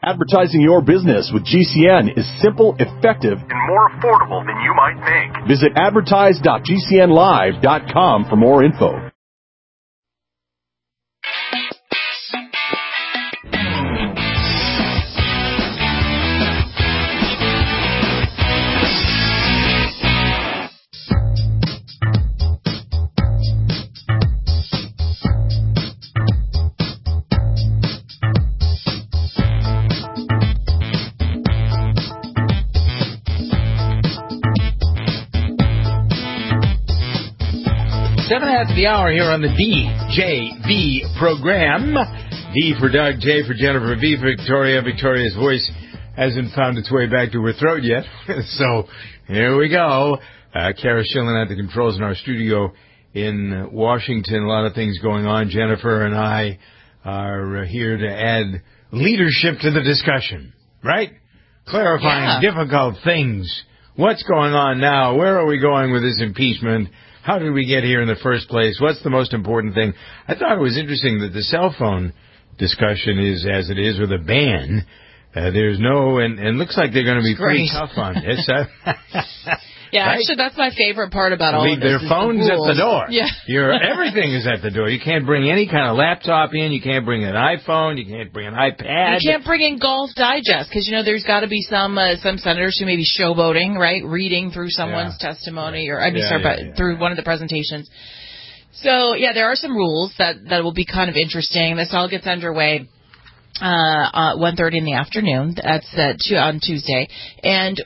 Advertising your business with GCN is simple, effective, and more affordable than you might think. Visit advertise.gcnlive.com for more info. After the hour here on the DJV program. D for Doug, J for Jennifer, V for Victoria. Victoria's voice hasn't found its way back to her throat yet. So here we go. Kara Schillen at the controls in our studio in Washington. A lot of things going on. Jennifer and I are here to add leadership to the discussion, right? Clarifying difficult things. What's going on now? Where are we going with this impeachment? How did we get here in the first place? What's the most important thing? I thought it was interesting that the cell phone discussion is as it is with a ban. There's no, and looks like they're going to be pretty tough on this. Yeah, right? Actually, that's my favorite part about all of this. Leave their phones at the door. Yeah. Everything is at the door. You can't bring any kind of laptop in. You can't bring an iPhone. You can't bring an iPad. You can't bring in Golf Digest because, there's got to be some senators who may be showboating, right, reading through someone's testimony through one of the presentations. So, there are some rules that will be kind of interesting. This all gets underway 1:30 in the afternoon. That's on Tuesday. And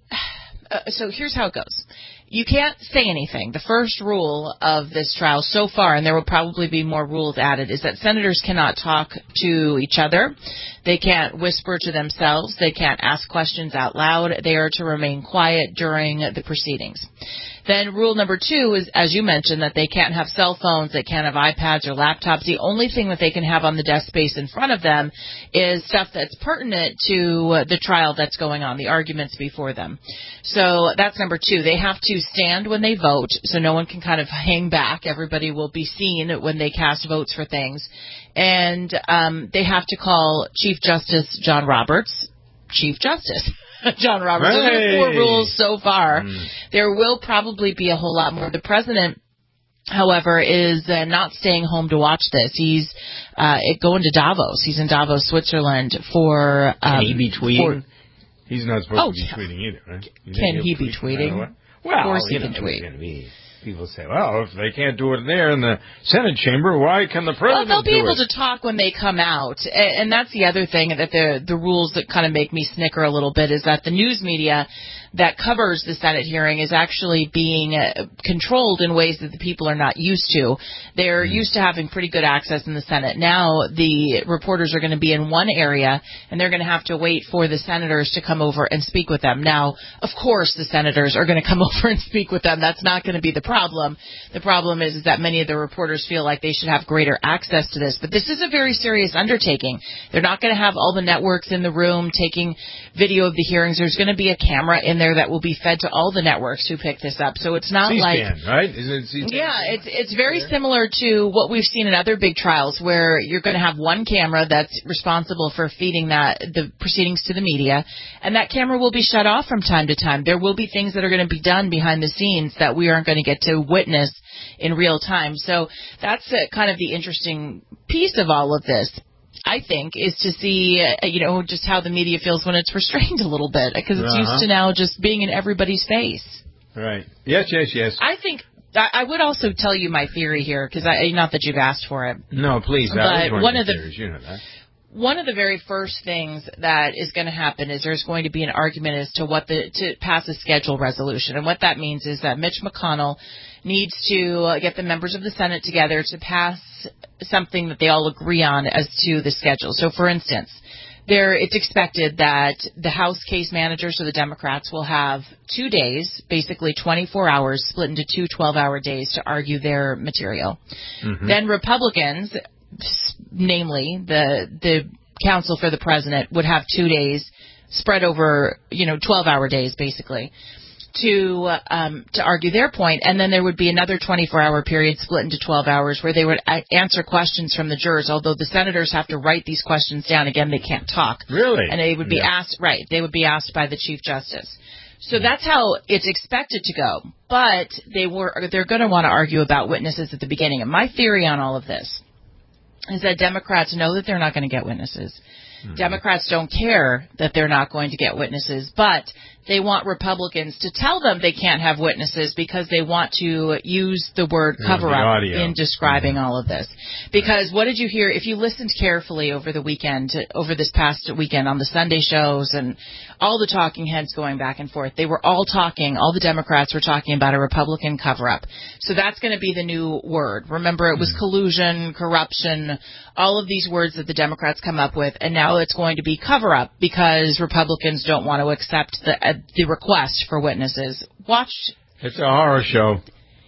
so here's how it goes. You can't say anything. The first rule of this trial so far, and there will probably be more rules added, is that senators cannot talk to each other. They can't whisper to themselves. They can't ask questions out loud. They are to remain quiet during the proceedings. Then rule number 2 is, as you mentioned, that they can't have cell phones, they can't have iPads or laptops. The only thing that they can have on the desk space in front of them is stuff that's pertinent to the trial that's going on, the arguments before them. So that's number 2. They have to stand when they vote, so no one can kind of hang back. Everybody will be seen when they cast votes for things. And they have to call Chief Justice John Roberts Chief Justice. John Roberts. Those are 4 rules so far. There will probably be a whole lot more. The president, however, is not staying home to watch this. He's going to Davos. He's in Davos, Switzerland for... Can he be tweeting? He's not supposed to be tweeting either, right? Can he be tweeting? Well, of course he can tweet. People say, well, if they can't do it there in the Senate chamber, why can the president do it? Well, they'll be able to talk when they come out. And that's the other thing, that the rules that kind of make me snicker a little bit is that the news media that covers the Senate hearing is actually being controlled in ways that the people are not used to. They're used to having pretty good access in the Senate. Now the reporters are going to be in one area, and they're going to have to wait for the senators to come over and speak with them. Now, of course, the senators are going to come over and speak with them. That's not going to be the problem. The problem is that many of the reporters feel like they should have greater access to this. But this is a very serious undertaking. They're not going to have all the networks in the room taking video of the hearings. There's going to be a camera in there that will be fed to all the networks who pick this up. So it's not C-SPAN, right? Is it C-SPAN? Yeah, it's very similar to what we've seen in other big trials, where you're going to have one camera that's responsible for feeding the proceedings to the media, and that camera will be shut off from time to time. There will be things that are going to be done behind the scenes that we aren't going to get to witness in real time. So that's kind of the interesting piece of all of this, I think, is to see, just how the media feels when it's restrained a little bit, because it's used to now just being in everybody's face. Right. Yes. I think I would also tell you my theory here, because not that you've asked for it. No, please. But one of the theories, you know that. One of the very first things that is going to happen is there's going to be an argument as to to pass a schedule resolution. And what that means is that Mitch McConnell needs to get the members of the Senate together to pass something that they all agree on as to the schedule. So, for instance, it's expected that the House case managers, so the Democrats, will have 2 days, basically 24 hours, split into 2 12-hour days to argue their material. Mm-hmm. Then Republicans, namely the counsel for the president, would have 2 days spread over, 12-hour days, basically, to argue their point, and then there would be another 24-hour period split into 12 hours where they would answer questions from the jurors, although the senators have to write these questions down. Again, they can't talk. Really? And they would be asked, they would be asked by the Chief Justice. So that's how it's expected to go. But they're going to want to argue about witnesses at the beginning. And my theory on all of this is that Democrats know that they're not going to get witnesses. Mm-hmm. Democrats don't care that they're not going to get witnesses, but they want Republicans to tell them they can't have witnesses because they want to use the word cover-up in describing all of this. Because what did you hear? If you listened carefully over the weekend, over this past weekend on the Sunday shows and all the talking heads going back and forth, they were all the Democrats were talking about a Republican cover-up. So that's going to be the new word. Remember, it was collusion, corruption, all of these words that the Democrats come up with, and now it's going to be cover-up because Republicans don't want to accept the request for witnesses. It's a horror show.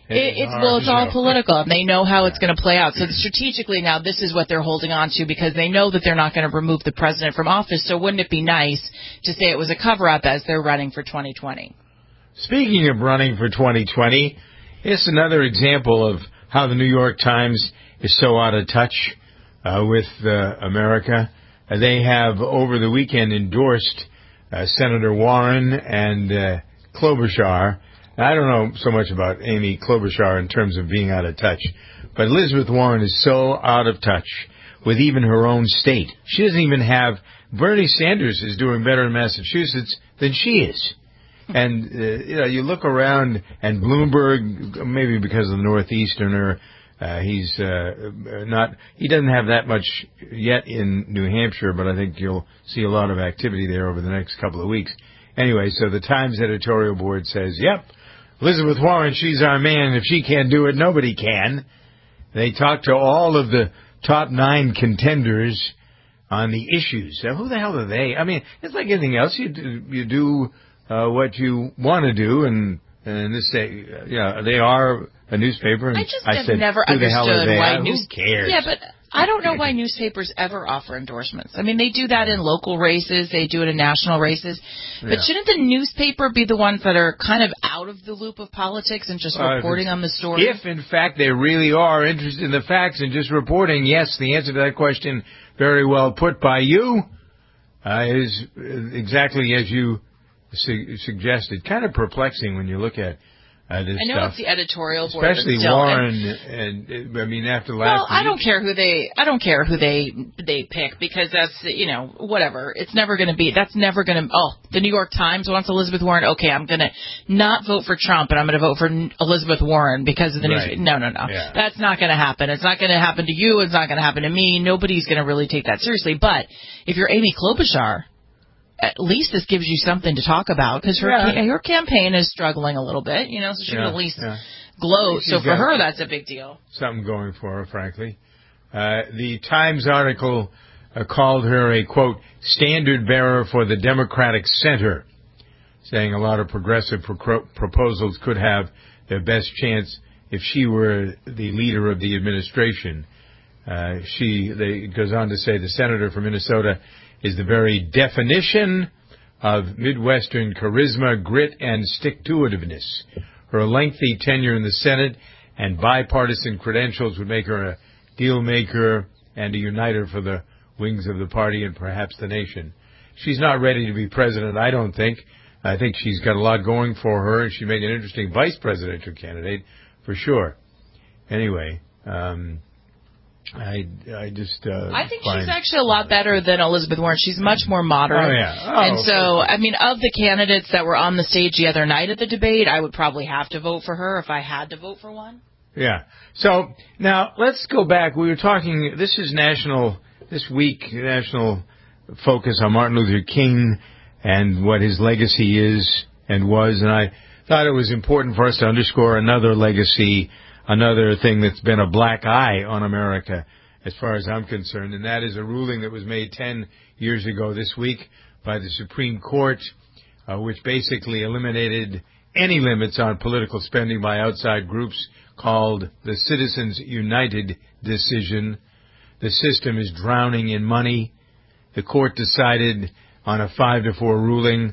It's all political, and they know how it's going to play out. So strategically now, this is what they're holding on to because they know that they're not going to remove the president from office. So wouldn't it be nice to say it was a cover-up as they're running for 2020? Speaking of running for 2020, it's another example of how the New York Times is so out of touch with America. They have, over the weekend, endorsed Senator Warren and Klobuchar. I don't know so much about Amy Klobuchar in terms of being out of touch, but Elizabeth Warren is so out of touch with even her own state. She doesn't even have – Bernie Sanders is doing better in Massachusetts than she is. And, you look around, and Bloomberg, maybe because of the Northeasterner, he doesn't have that much yet in New Hampshire, but I think you'll see a lot of activity there over the next couple of weeks. Anyway, so the Times editorial board says, yep, Elizabeth Warren, she's our man. If she can't do it, nobody can. They talked to all of the top 9 contenders on the issues. Now, who the hell are they? I mean, it's like anything else. You do what you want to do, and this say, they are a newspaper. And I have never understood why Who cares? Yeah, but I don't know why newspapers ever offer endorsements. I mean, they do that in local races. They do it in national races. But shouldn't the newspaper be the ones that are kind of out of the loop of politics and just reporting on the story? If, in fact, they really are interested in the facts and just reporting, yes, the answer to that question, very well put by you, is exactly as you suggested. Kind of perplexing when you look at this I know stuff. It's the editorial board, especially Warren, and I mean after last. Well, I don't care who they pick because that's whatever. It's never going to be. That's never going to. Oh, the New York Times wants Elizabeth Warren. Okay, I'm going to not vote for Trump, and I'm going to vote for Elizabeth Warren because of the news. No. Yeah. That's not going to happen. It's not going to happen to you. It's not going to happen to me. Nobody's going to really take that seriously. But if you're Amy Klobuchar, at least this gives you something to talk about because her campaign is struggling a little bit, so she can at least gloat. So for her, that's a big deal. Something going for her, frankly. The Times article called her a, quote, standard bearer for the Democratic Center, saying a lot of progressive proposals could have their best chance if she were the leader of the administration. It goes on to say the senator from Minnesota is the very definition of Midwestern charisma, grit, and stick-to-itiveness. Her lengthy tenure in the Senate and bipartisan credentials would make her a deal-maker and a uniter for the wings of the party and perhaps the nation. She's not ready to be president, I don't think. I think she's got a lot going for her, and she'd make an interesting vice presidential candidate, for sure. Anyway, I think she's actually a lot better than Elizabeth Warren. She's much more moderate. And so, I mean, of the candidates that were on the stage the other night at the debate, I would probably have to vote for her if I had to vote for one. Yeah. So, now, let's go back. We were talking, this week, national focus on Martin Luther King and what his legacy is and was, and I thought it was important for us to underscore another legacy, another thing that's been a black eye on America as far as I'm concerned, and that is a ruling that was made 10 years ago this week by the Supreme Court, which basically eliminated any limits on political spending by outside groups, called the Citizens United decision. The system is drowning in money. The court decided on a 5-4 ruling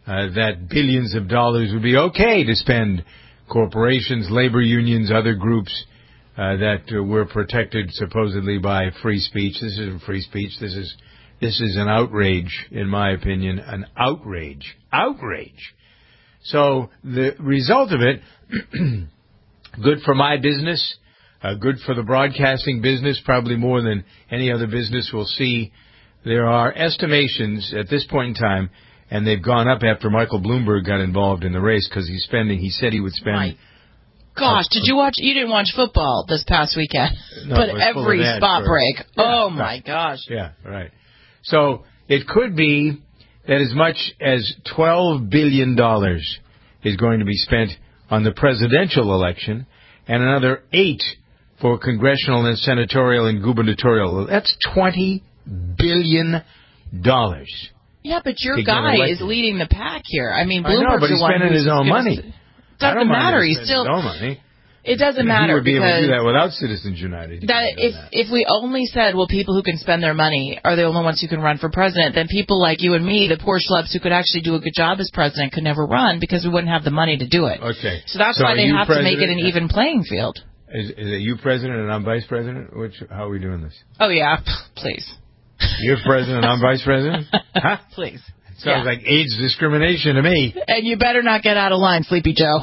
that billions of dollars would be okay to spend. Corporations, labor unions, other groups that were protected supposedly by free speech. This isn't free speech. This is an outrage, in my opinion, an outrage. Outrage. So the result of it, good for my business, good for the broadcasting business, probably more than any other business will see. There are estimations at this point in time, and they've gone up after Michael Bloomberg got involved in the race because he said he would spend... My gosh, you didn't watch football this past weekend, no, but every spot break. Yeah, oh, my gosh. Yeah, right. So it could be that as much as $12 billion is going to be spent on the presidential election and another $8 billion for congressional and senatorial and gubernatorial. That's $20 billion. Yeah, but your guy is leading the pack here. I mean, Bloomberg's I know, but he's spending his own money. Doesn't matter. He's still his own money. It doesn't matter. He would be able to do that without Citizens United. If we only said, well, people who can spend their money are the only ones who can run for president, then people like you and me, the poor schlubs who could actually do a good job as president, could never run because we wouldn't have the money to do it. Okay. So that's why they have to make it an even playing field. Is it you president and I'm vice president? How are we doing this? Oh, yeah. Please. You're president and I'm vice president? Huh? Please. Sounds like age discrimination to me. And you better not get out of line, Sleepy Joe.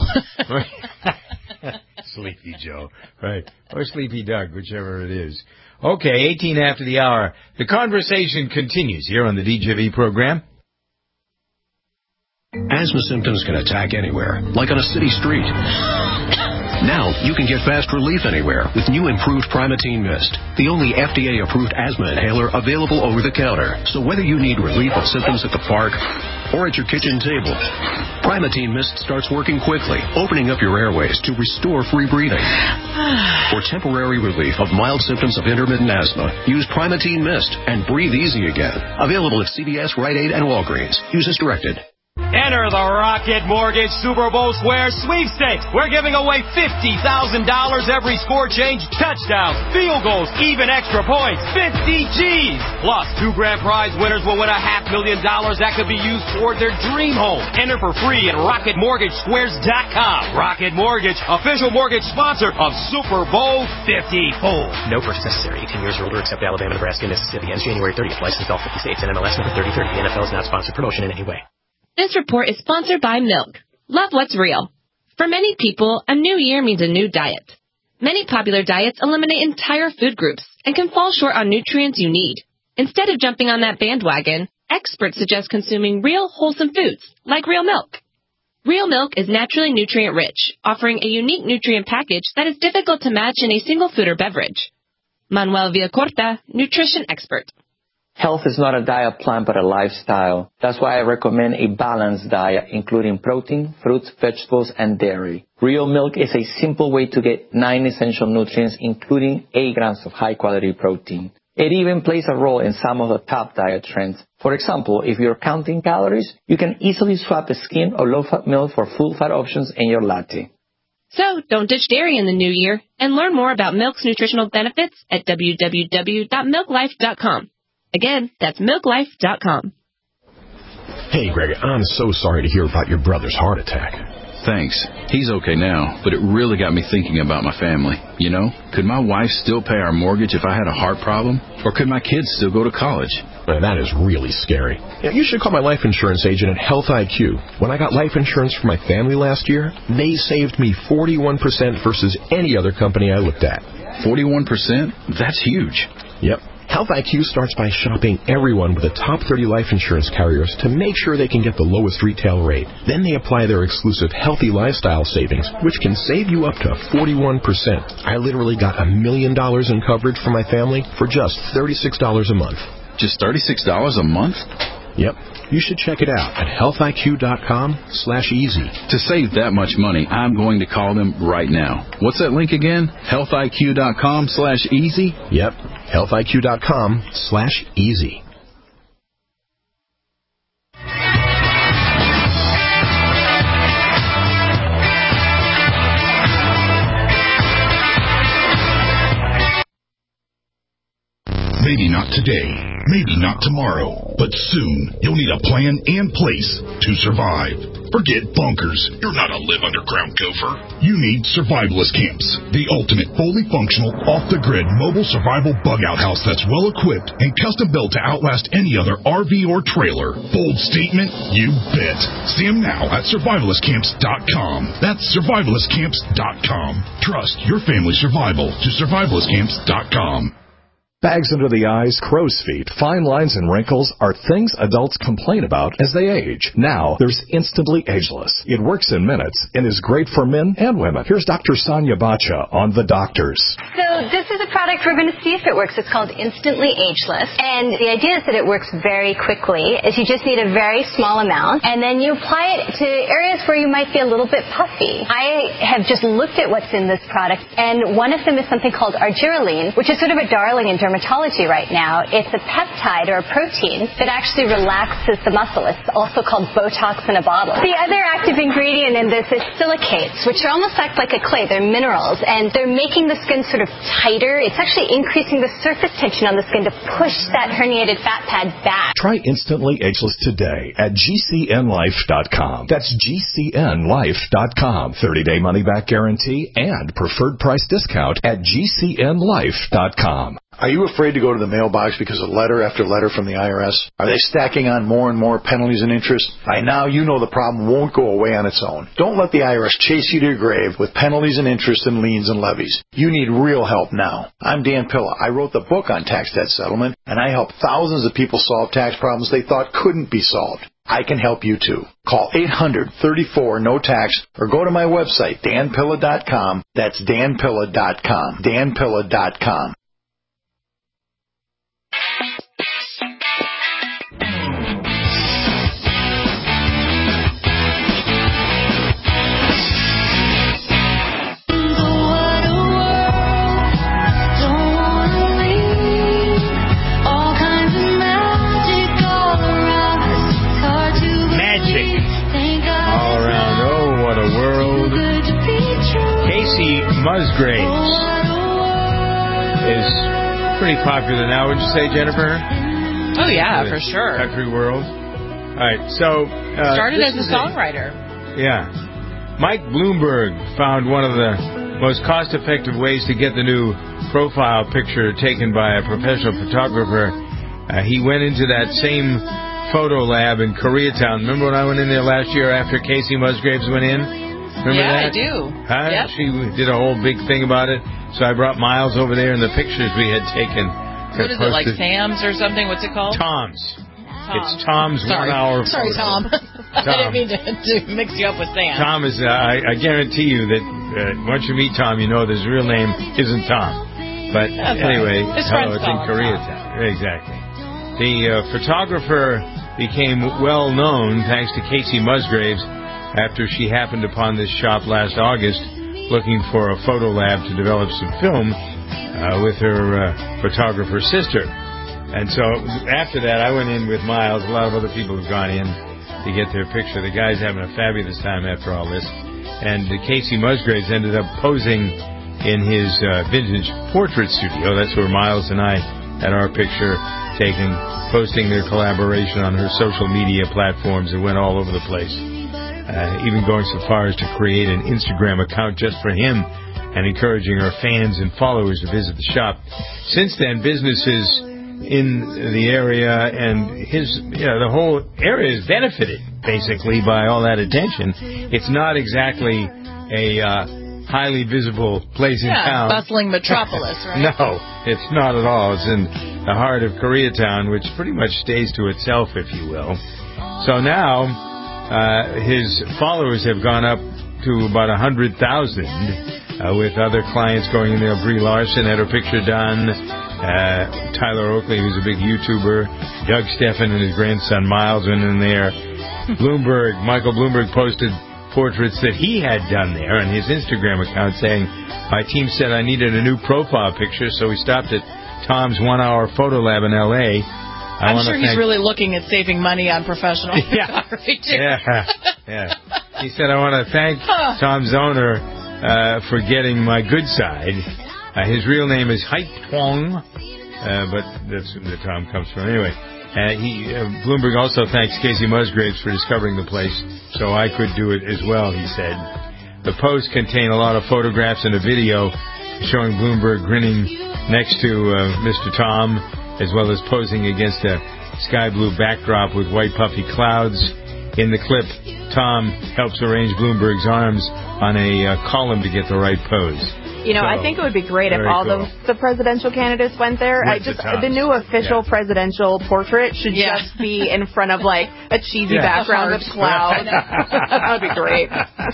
Sleepy Joe, right. Or Sleepy Doug, whichever it is. Okay, 18 after the hour. The conversation continues here on the DJV program. Asthma symptoms can attack anywhere, like on a city street. Now you can get fast relief anywhere with new improved Primatene Mist, the only FDA-approved asthma inhaler available over the counter. So whether you need relief of symptoms at the park or at your kitchen table, Primatene Mist starts working quickly, opening up your airways to restore free breathing. For temporary relief of mild symptoms of intermittent asthma, use Primatene Mist and breathe easy again. Available at CVS, Rite Aid, and Walgreens. Use as directed. Enter the Rocket Mortgage Super Bowl Square Sweepstakes. We're giving away $50,000 every score change, touchdowns, field goals, even extra points, 50 G's. Plus, 2 grand prize winners will win $500,000 that could be used toward their dream home. Enter for free at RocketMortgageSquares.com. Rocket Mortgage, official mortgage sponsor of Super Bowl 54. No purchase necessary. 18 years or older except Alabama, Nebraska, and Mississippi. Ends January 30th. Licensed all 50 states and MLS number 3030. The NFL is not sponsored promotion in any way. This report is sponsored by Milk. Love what's real. For many people, a new year means a new diet. Many popular diets eliminate entire food groups and can fall short on nutrients you need. Instead of jumping on that bandwagon, experts suggest consuming real, wholesome foods, like real milk. Real milk is naturally nutrient-rich, offering a unique nutrient package that is difficult to match in a single food or beverage. Manuel Villacorta, nutrition expert. Health is not a diet plan, but a lifestyle. That's why I recommend a balanced diet, including protein, fruits, vegetables, and dairy. Real milk is a simple way to get 9 essential nutrients, including 8 grams of high-quality protein. It even plays a role in some of the top diet trends. For example, if you're counting calories, you can easily swap a skim or low-fat milk for full-fat options in your latte. So, don't ditch dairy in the new year, and learn more about milk's nutritional benefits at www.milklife.com. Again, that's milklife.com. Hey, Greg, I'm so sorry to hear about your brother's heart attack. Thanks. He's okay now, but it really got me thinking about my family. You know, could my wife still pay our mortgage if I had a heart problem? Or could my kids still go to college? Man, that is really scary. You should call my life insurance agent at Health IQ. When I got life insurance for my family last year, they saved me 41% versus any other company I looked at. 41%? That's huge. Yep. Health IQ starts by shopping everyone with the top 30 life insurance carriers to make sure they can get the lowest retail rate. Then they apply their exclusive healthy lifestyle savings, which can save you up to 41%. I literally got $1 million in coverage for my family for just $36 a month. Just $36 a month? Yep. You should check it out at healthiq.com/easy. To save that much money, I'm going to call them right now. What's that link again? healthiq.com/easy? Yep. healthiq.com/easy. Maybe not today, Maybe not tomorrow, but soon you'll need a plan and place to survive. Forget bunkers. You're not a live underground gopher. You need Survivalist Camps, the ultimate fully functional, off-the-grid mobile survival bug-out house that's well-equipped and custom-built to outlast any other RV or trailer. Bold statement? You bet. See them now at survivalistcamps.com. That's survivalistcamps.com. Trust your family's survival to survivalistcamps.com. Bags under the eyes, crow's feet, fine lines, and wrinkles are things adults complain about as they age. Now, there's Instantly Ageless. It works in minutes and is great for men and women. Here's Dr. Sonia Bacha on The Doctors. So this is a product we're going to see if it works. It's called Instantly Ageless. And the idea is that it works very quickly. Is you just need a very small amount, and then you apply it to areas where you might be a little bit puffy. I have just looked at what's in this product, and one of them is something called argireline, which is sort of a darling in dermatology right now. It's a peptide or a protein that actually relaxes the muscle. It's also called Botox in a bottle. The other active ingredient in this is silicates, which are almost act like a clay. They're minerals, and they're making the skin sort of tighter. It's actually increasing the surface tension on the skin to push that herniated fat pad back. Try Instantly Ageless today at GCNlife.com. That's GCNlife.com. 30-day money-back guarantee and preferred price discount at GCNlife.com. Are you afraid to go to the mailbox because of letter after letter from the IRS? Are they stacking on more and more penalties and interest? By now, you know the problem won't go away on its own. Don't let the IRS chase you to your grave with penalties and interest and liens and levies. You need real help now. I'm Dan Pilla. I wrote the book on tax debt settlement, and I help thousands of people solve tax problems they thought couldn't be solved. I can help you too. Call 800-34-NO-TAX or go to my website, danpilla.com. That's danpilla.com. danpilla.com. Musgraves is pretty popular now, would you say, Jennifer? Oh, yeah, for sure. Country world. All right, so... started as a songwriter. Yeah. Mike Bloomberg found one of the most cost-effective ways to get the new profile picture taken by a professional photographer. He went into that same photo lab in Koreatown. Remember when I went in there last year after Casey Musgraves went in? Remember that? I do. Huh? Yep. She did a whole big thing about it. So I brought Miles over there and the pictures we had taken. What is it, like Sam's or something? What's it called? Tom's. It's Tom's 1 hour photo. Sorry, Tom. I didn't mean to mix you up with Sam. Tom is, I guarantee you that once you meet Tom, you know his real name isn't Tom. But anyway, it's in Koreatown. Exactly. The photographer became well known thanks to Casey Musgraves after she happened upon this shop last August looking for a photo lab to develop some film with her photographer sister. And so after that, I went in with Miles. A lot of other people have gone in to get their picture. The guy's having a fabulous time after all this. And Casey Musgraves ended up posing in his vintage portrait studio. That's where Miles and I had our picture taken, posting their collaboration on her social media platforms. It went all over the place. Even going so far as to create an Instagram account just for him and encouraging her fans and followers to visit the shop. Since then, businesses in the area and the whole area is benefited basically by all that attention. It's not exactly a highly visible place in town. Bustling metropolis, right? No, it's not at all. It's in the heart of Koreatown, which pretty much stays to itself, if you will. So now his followers have gone up to about 100,000, with other clients going in there. Brie Larson had her picture done. Tyler Oakley, who's a big YouTuber. Doug Steffen and his grandson Miles went in there. Michael Bloomberg posted portraits that he had done there on his Instagram account saying, my team said I needed a new profile picture, so we stopped at Tom's 1 hour photo lab in L.A. I'm sure he's really looking at saving money on professional photography, too. Yeah. He said, I want to thank Tom's owner for getting my good side. His real name is Hype Twong, but that's where the Tom comes from. Anyway, Bloomberg also thanks Casey Musgraves for discovering the place, so I could do it as well, he said. The posts contain a lot of photographs and a video showing Bloomberg grinning next to Mr. Tom, as well as posing against a sky blue backdrop with white puffy clouds. In the clip, Tom helps arrange Bloomberg's arms on a column to get the right pose. You know, I think it would be great if all the presidential candidates went there. The new official presidential portrait should just be in front of, like, a cheesy background with clouds. That would be great.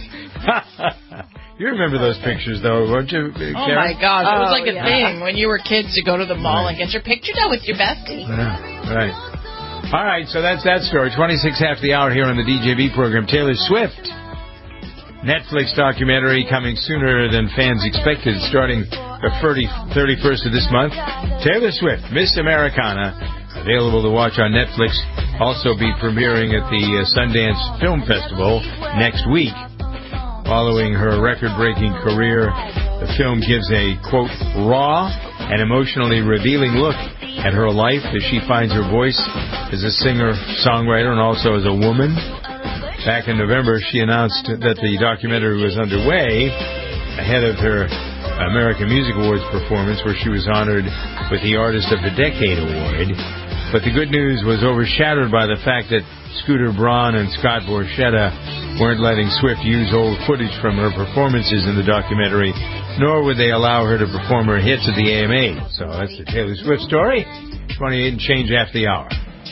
You remember those pictures, though, won't you, Karen? Oh, my gosh. It was like a thing when you were kids to go to the mall and get your picture done with your bestie. Yeah, right. All right, so that's that story. 26 after the hour here on the DJB program. Taylor Swift. Netflix documentary coming sooner than fans expected, starting the 31st of this month. Taylor Swift, Miss Americana, available to watch on Netflix. Also be premiering at the Sundance Film Festival next week. Following her record-breaking career, the film gives a, quote, raw and emotionally revealing look at her life as she finds her voice as a singer-songwriter and also as a woman. Back in November, she announced that the documentary was underway ahead of her American Music Awards performance, where she was honored with the Artist of the Decade Award. But the good news was overshadowed by the fact that Scooter Braun and Scott Borchetta weren't letting Swift use old footage from her performances in the documentary, nor would they allow her to perform her hits at the AMA. So that's the Taylor Swift story. 28 and change after the hour.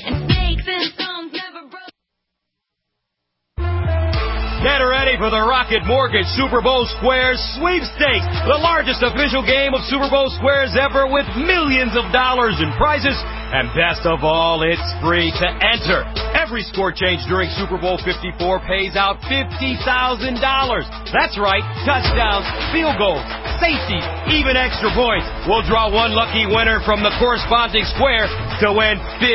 Get ready for the Rocket Mortgage Super Bowl Squares Sweepstakes, the largest official game of Super Bowl Squares ever, with millions of dollars in prizes. And best of all, it's free to enter. Every score change during Super Bowl 54 pays out $50,000. That's right, touchdowns, field goals, safeties, even extra points. We'll draw one lucky winner from the corresponding square to win $50,000.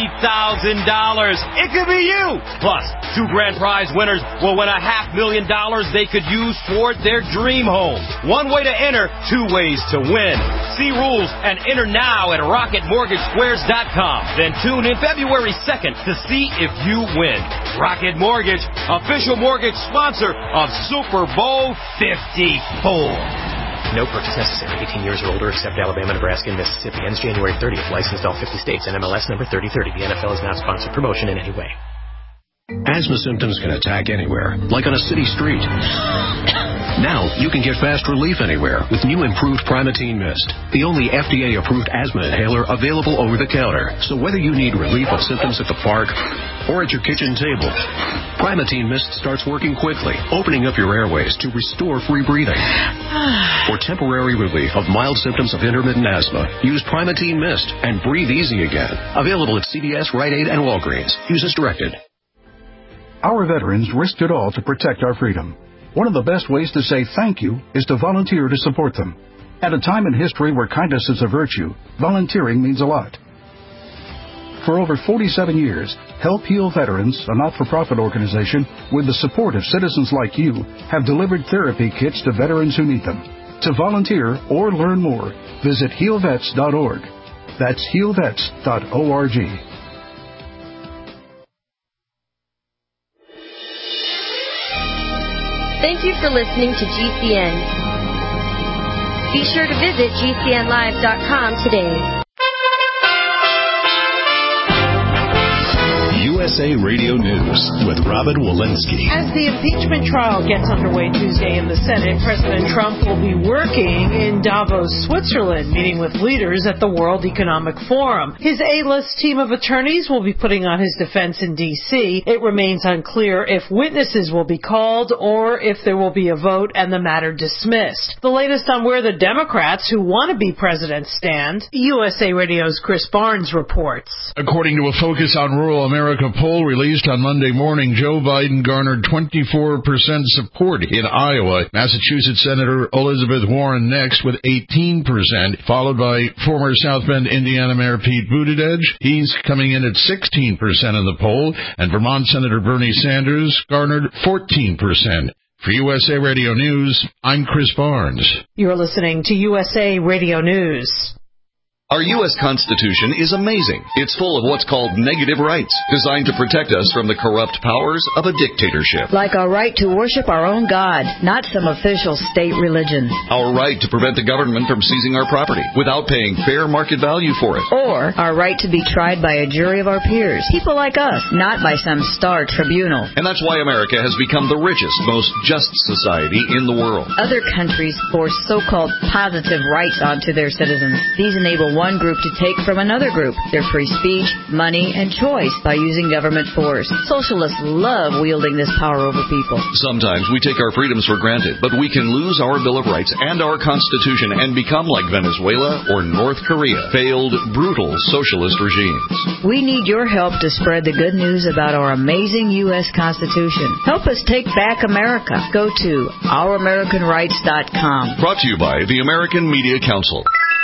It could be you. Plus, 2 grand prize winners will win $500,000 they could use toward their dream home. One way to enter, 2 ways to win. See rules and enter now at RocketMortgageSquares.com. Then tune in February 2nd to see if you win. Rocket Mortgage, official mortgage sponsor of Super Bowl 54. No purchase necessary. 18 years or older, except Alabama, Nebraska, and Mississippi. Ends January 30th. Licensed all 50 states. NMLS number 3030. The NFL is not sponsored promotion in any way. Asthma symptoms can attack anywhere, like on a city street. Now, you can get fast relief anywhere with new improved Primatene Mist, the only FDA-approved asthma inhaler available over the counter. So whether you need relief of symptoms at the park or at your kitchen table, Primatene Mist starts working quickly, opening up your airways to restore free breathing. For temporary relief of mild symptoms of intermittent asthma, use Primatene Mist and breathe easy again. Available at CVS, Rite Aid, and Walgreens. Use as directed. Our veterans risked it all to protect our freedom. One of the best ways to say thank you is to volunteer to support them. At a time in history where kindness is a virtue, volunteering means a lot. For over 47 years, Help Heal Veterans, a not-for-profit organization with the support of citizens like you, have delivered therapy kits to veterans who need them. To volunteer or learn more, visit healvets.org. That's healvets.org. Thank you for listening to GCN. Be sure to visit GCNlive.com today. USA Radio News with Robin Walensky. As the impeachment trial gets underway Tuesday in the Senate, President Trump will be working in Davos, Switzerland, meeting with leaders at the World Economic Forum. His A-list team of attorneys will be putting on his defense in D.C. It remains unclear if witnesses will be called or if there will be a vote and the matter dismissed. The latest on where the Democrats who want to be president stand, USA Radio's Chris Barnes reports. According to a Focus on Rural America poll released on Monday morning, Joe Biden garnered 24% support in Iowa. Massachusetts Senator Elizabeth Warren next with 18%, followed by former South Bend, Indiana Mayor Pete Buttigieg. He's coming in at 16% in the poll, and Vermont Senator Bernie Sanders garnered 14%. For USA Radio News, I'm Chris Barnes. You're listening to USA Radio News. Our U.S. Constitution is amazing. It's full of what's called negative rights, designed to protect us from the corrupt powers of a dictatorship. Like our right to worship our own God, not some official state religion. Our right to prevent the government from seizing our property without paying fair market value for it. Or our right to be tried by a jury of our peers, people like us, not by some star tribunal. And that's why America has become the richest, most just society in the world. Other countries force so-called positive rights onto their citizens. These enable one group to take from another group their free speech, money, and choice by using government force. Socialists love wielding this power over people. Sometimes we take our freedoms for granted, but we can lose our Bill of Rights and our Constitution and become like Venezuela or North Korea, failed, brutal socialist regimes. We need your help to spread the good news about our amazing U.S. Constitution. Help us take back America. Go to ouramericanrights.com. Brought to you by the American Media Council.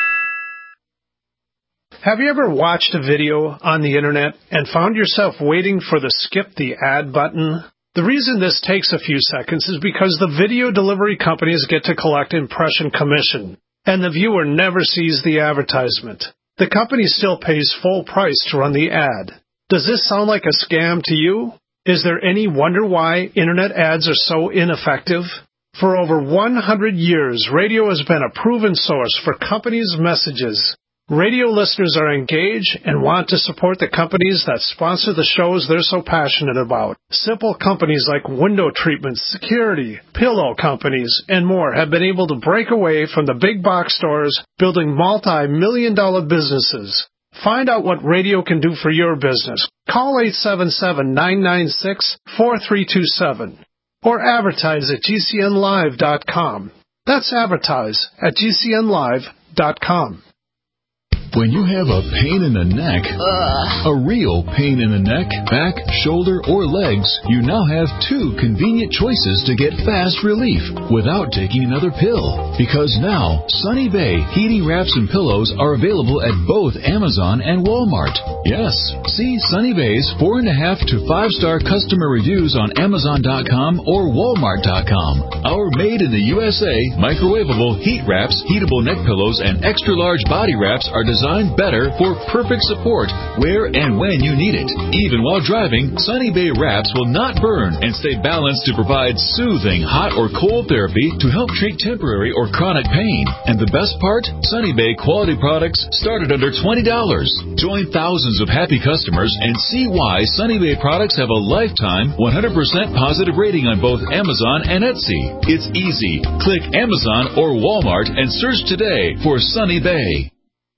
Have you ever watched a video on the internet and found yourself waiting for the skip the ad button? The reason this takes a few seconds is because the video delivery companies get to collect impression commission, and the viewer never sees the advertisement. The company still pays full price to run the ad. Does this sound like a scam to you? Is there any wonder why internet ads are so ineffective? For over 100 years, radio has been a proven source for companies' messages. Radio listeners are engaged and want to support the companies that sponsor the shows they're so passionate about. Simple companies like window treatments, security, pillow companies, and more have been able to break away from the big box stores, building multi-million-dollar businesses. Find out what radio can do for your business. Call 877-996-4327 or advertise at GCNlive.com. That's advertise at GCNlive.com. When you have a pain in the neck, a real pain in the neck, back, shoulder, or legs, you now have two convenient choices to get fast relief without taking another pill. Because now, Sunny Bay heating wraps and pillows are available at both Amazon and Walmart. Yes, see Sunny Bay's 4.5 to 5-star customer reviews on Amazon.com or Walmart.com. Our made in the USA microwavable heat wraps, heatable neck pillows, and extra large body wraps are designed better for perfect support where and when you need it. Even while driving, Sunny Bay wraps will not burn and stay balanced to provide soothing hot or cold therapy to help treat temporary or chronic pain. And the best part? Sunny Bay quality products start at under $20. Join thousands of happy customers and see why Sunny Bay products have a lifetime 100% positive rating on both Amazon and Etsy. It's easy. Click Amazon or Walmart and search today for Sunny Bay.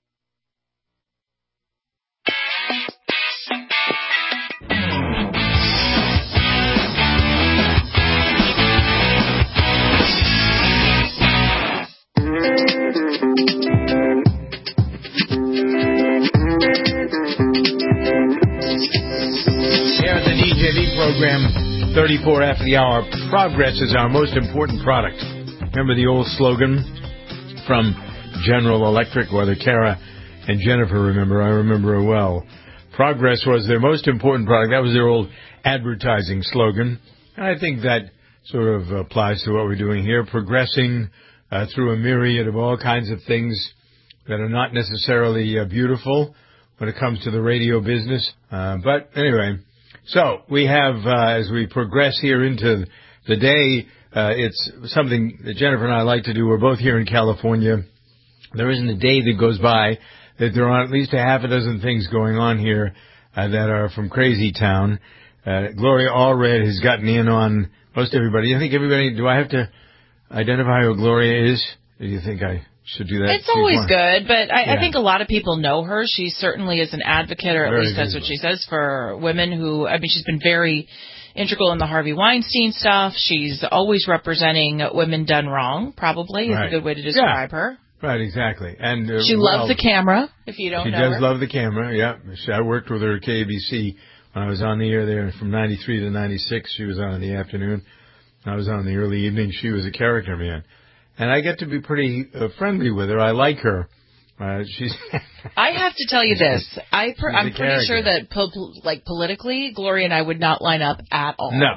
Program 34 after the hour. Progress is our most important product. Remember the old slogan from General Electric? Whether Kara and Jennifer remember, I remember it well. Progress was their most important product. That was their old advertising slogan. And I think that sort of applies to what we're doing here, progressing through a myriad of all kinds of things that are not necessarily beautiful when it comes to the radio business. But anyway, so we have, as we progress here into the day, it's something that Jennifer and I like to do. We're both here in California. There isn't a day that goes by that there aren't at least a half a dozen things going on here that are from Crazy Town. Gloria Allred has gotten in on most everybody. I think everybody, do I have to identify who Gloria is? Do you think I should do that? It's always good, but I think a lot of people know her. She certainly is an advocate, or at least that's what she says, for women who, I mean, she's been very integral in the Harvey Weinstein stuff. She's always representing women done wrong, probably, is a good way to describe her. Right, exactly. And she loves the camera, if you don't know her. She does love the camera, yeah. I worked with her at KABC when I was on the air there from 93 to 96. She was on in the afternoon. I was on in the early evening. She was a character man. And I get to be pretty friendly with her. I like her. She's. I have to tell you this. I'm pretty sure that, politically, Gloria and I would not line up at all. No.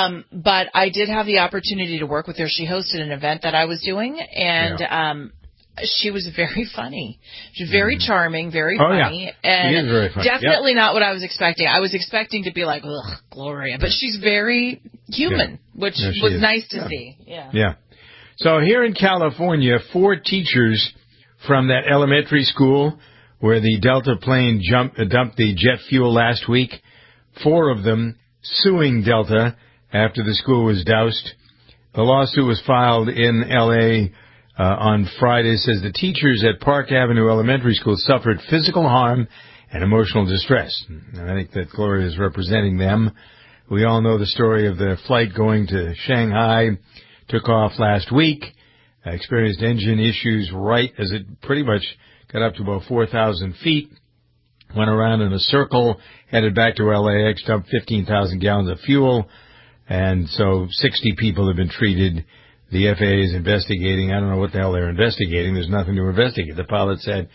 But I did have the opportunity to work with her. She hosted an event that I was doing, and she was very funny. She was very charming, very funny. Yeah. And she is very funny. Definitely not what I was expecting. I was expecting to be like, ugh, Gloria. But she's very human, which was nice to see. Yeah. So here in California, 4 teachers from that elementary school where the Delta plane dumped the jet fuel last week, 4 of them suing Delta after the school was doused. The lawsuit was filed in L.A. On Friday. It says the teachers at Park Avenue Elementary School suffered physical harm and emotional distress. And I think that Gloria is representing them. We all know the story of the flight going to Shanghai. Took off last week. Experienced engine issues right as it pretty much got up to about 4,000 feet. Went around in a circle, headed back to LAX, dumped 15,000 gallons of fuel. And so 60 people have been treated. The FAA is investigating. I don't know what the hell they're investigating. There's nothing to investigate. The pilot said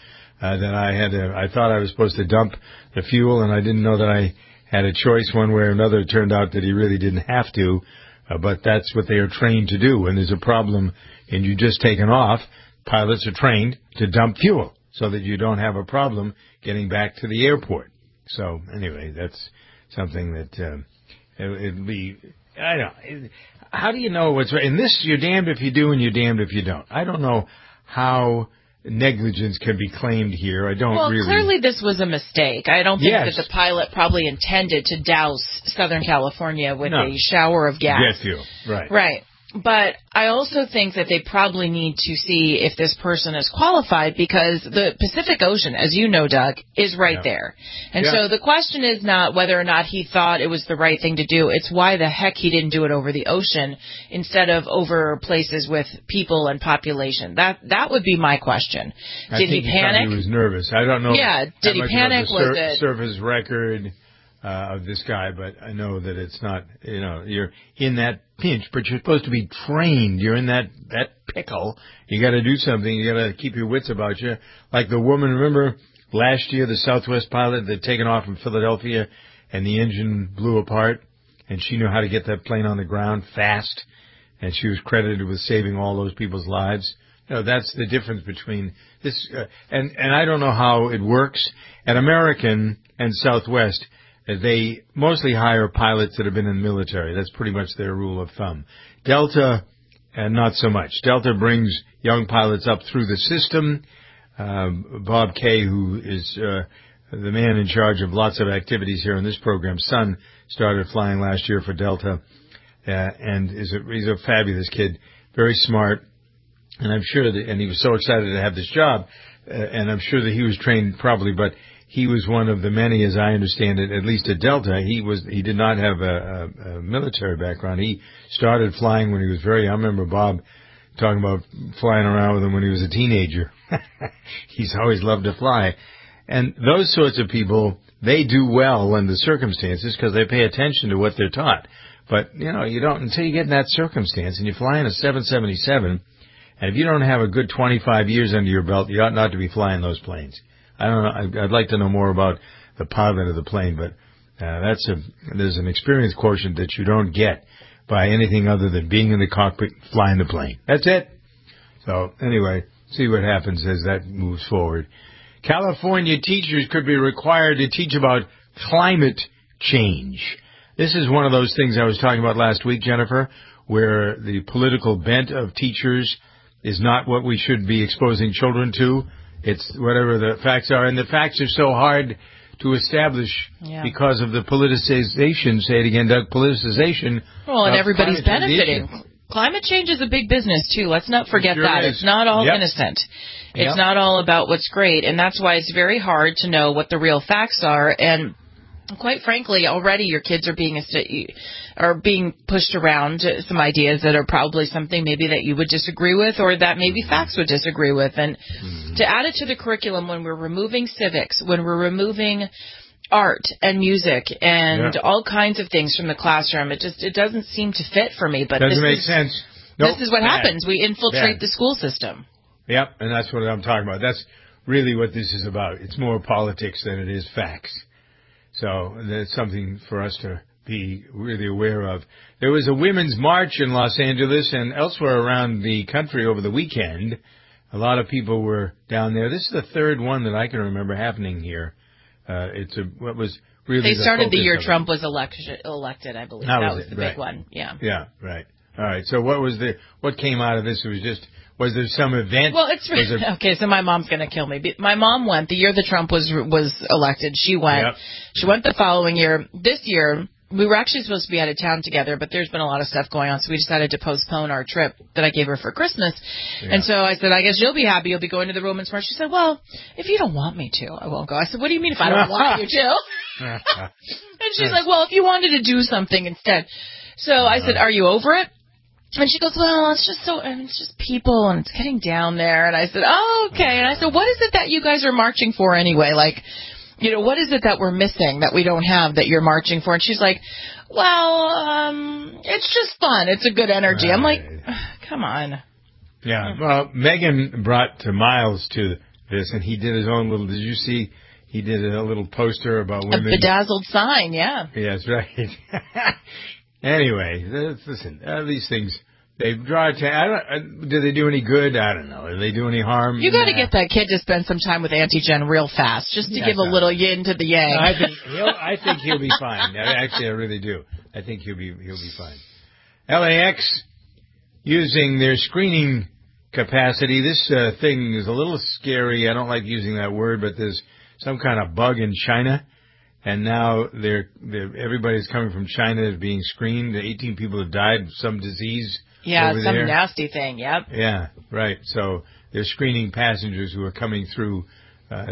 that I thought I was supposed to dump the fuel, and I didn't know that I had a choice one way or another. It turned out that he really didn't have to, but that's what they are trained to do. When there's a problem and you've just taken off, pilots are trained to dump fuel so that you don't have a problem getting back to the airport. So anyway, that's something that it'd be. I don't know. How do you know what's right? In this, you're damned if you do and you're damned if you don't. I don't know how negligence can be claimed here. I don't really. Well, clearly this was a mistake. I don't think that the pilot probably intended to douse Southern California with a shower of gas. Jet fuel, right. Right. But I also think that they probably need to see if this person is qualified because the Pacific Ocean, as you know, Doug, is right there. And so the question is not whether or not he thought it was the right thing to do. It's why the heck he didn't do it over the ocean instead of over places with people and population. That would be my question. Did he panic? He was nervous. I don't know. Yeah. Did he panic? Was it surface record of this guy? But I know that it's not. You're in that pinch, but you're supposed to be trained. You're in that pickle. You got to do something. You got to keep your wits about you. Like the woman, remember last year, the Southwest pilot that had taken off from Philadelphia and the engine blew apart, and she knew how to get that plane on the ground fast, and she was credited with saving all those people's lives. That's the difference between this and I don't know how it works. At American and Southwest, they mostly hire pilots that have been in the military. That's pretty much their rule of thumb. Delta, not so much. Delta brings young pilots up through the system. Bob Kay, who is the man in charge of lots of activities here in this program, son started flying last year for Delta, and he's a fabulous kid, very smart. And I'm sure that, and he was so excited to have this job, and I'm sure that he was trained properly, but he was one of the many, as I understand it, at least at Delta. He did not have a military background. He started flying when he was very young. I remember Bob talking about flying around with him when he was a teenager. He's always loved to fly. And those sorts of people, they do well in the circumstances because they pay attention to what they're taught. But, you don't until you get in that circumstance and you fly in a 777, and if you don't have a good 25 years under your belt, you ought not to be flying those planes. I don't know. I'd like to know more about the pilot of the plane, but there's an experience quotient that you don't get by anything other than being in the cockpit, flying the plane. That's it. So anyway, see what happens as that moves forward. California teachers could be required to teach about climate change. This is one of those things I was talking about last week, Jennifer, where the political bent of teachers is not what we should be exposing children to. It's whatever the facts are. And the facts are so hard to establish because of the politicization, say it again, Doug, politicization. Well, and everybody's benefiting. Climate change is a big business, too. Let's not forget that. It's not all innocent. It's not all about what's great. And that's why it's very hard to know what the real facts are. And quite frankly, already your kids are being pushed around some ideas that are probably something maybe that you would disagree with or that maybe facts would disagree with. And to add it to the curriculum when we're removing civics, when we're removing art and music and all kinds of things from the classroom, it doesn't seem to fit for me. But doesn't make sense. Nope. This is what happens. We infiltrate the school system. Yep, and that's what I'm talking about. That's really what this is about. It's more politics than it is facts. So that's something for us to be really aware of. There was a women's march in Los Angeles and elsewhere around the country over the weekend A lot of people were down there. This is the third one that I can remember happening here. What was really they started the year Trump was elected, I believe. That was the big one. Yeah. Yeah, right. All right. So what came out of this? Was there some event? Well, okay. So my mom's going to kill me. My mom went the year that Trump was elected. She went. Yep. She went the following year. This year, we were actually supposed to be out of town together, but there's been a lot of stuff going on, so we decided to postpone our trip that I gave her for Christmas. Yeah. And so I said, I guess you'll be happy. You'll be going to the Roman March. She said, well, if you don't want me to, I won't go. I said, what do you mean if I don't want you to? And she's like, well, if you wanted to do something instead. So I said, are you over it? And she goes, well, it's just people, and it's getting down there. And I said, oh, okay. And I said, what is it that you guys are marching for anyway? Like, what is it that we're missing that we don't have that you're marching for? And she's like, well, it's just fun. It's a good energy. Right. I'm like, come on. Yeah. Well, Megan brought Miles to this, and he did his own little, did you see? He did a little poster about women. A bedazzled sign, yeah. Yeah, that's right. Anyway, listen, these things, they draw attention. Do they do any good? I don't know. Do they do any harm? You got to get that kid to spend some time with Auntie Jen real fast, just to give a little yin to the yang. I think he'll be fine. Actually, I really do. I think he'll be fine. LAX using their screening capacity. This thing is a little scary. I don't like using that word, but there's some kind of bug in China. And now everybody's coming from China is being screened. 18 people have died of some disease. Yeah, some there. Nasty thing. Yep. Yeah, right. So they're screening passengers who are coming through at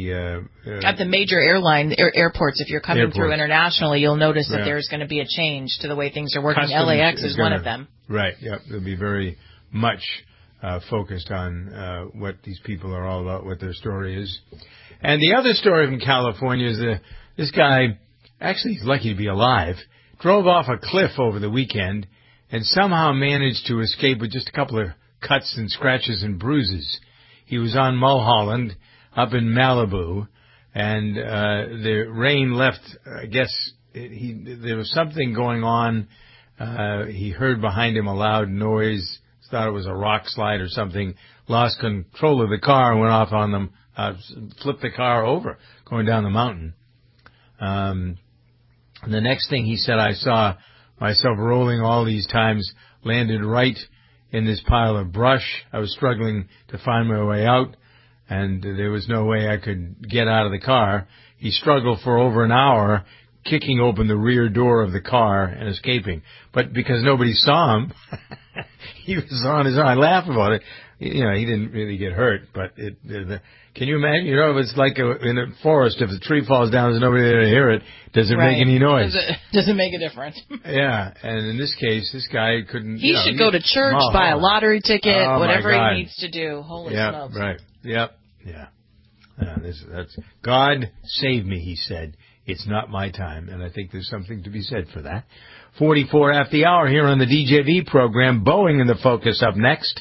the major airports. If you're coming through internationally, you'll notice that there's going to be a change to the way things are working. Customs LAX is one of them. Right. Yep. They'll be very much focused on what these people are all about, what their story is. And the other story from California is this guy, actually he's lucky to be alive, drove off a cliff over the weekend and somehow managed to escape with just a couple of cuts and scratches and bruises. He was on Mulholland up in Malibu, and the rain left, I guess, there was something going on. He heard behind him a loud noise, thought it was a rock slide or something, lost control of the car and went off on them, flipped the car over going down the mountain. And the next thing he said, I saw myself rolling all these times, landed right in this pile of brush. I was struggling to find my way out, and there was no way I could get out of the car. He struggled for over an hour, kicking open the rear door of the car and escaping. But because nobody saw him, he was on his own. I laugh about it. He didn't really get hurt, but can you imagine? If it's like in a forest, if the tree falls down, there's nobody there to hear it. Does it make any noise? Does it make a difference? Yeah, and in this case, this guy couldn't. He should go to church, buy a lottery ticket, whatever he needs to do. Holy smokes! Right. Yep. Yeah. That's God save me, he said. It's not my time, and I think there's something to be said for that. 44 after the hour here on the DJV program. Boeing in the focus up next.